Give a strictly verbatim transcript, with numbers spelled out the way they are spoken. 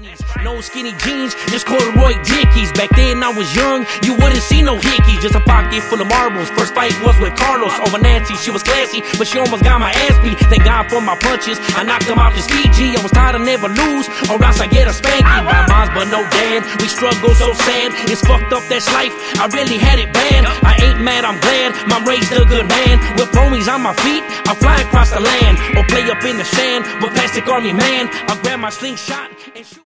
No skinny jeans, just corduroy dickies. Back then I was young, you wouldn't see no hickeys. Just a pocket full of marbles. First fight was with Carlos over Nancy. She was classy, but she almost got my ass beat. Thank God for my punches, I knocked them out the ski G. I was tired of never lose, or else I get a spanking. My moms but no dad, we struggle so sad. It's fucked up, that's life, I really had it bad. I ain't mad, I'm glad, mom raised a good man. With promies on my feet, I fly across the land, or play up in the sand with Plastic Army Man. I grab my slingshot and shoot.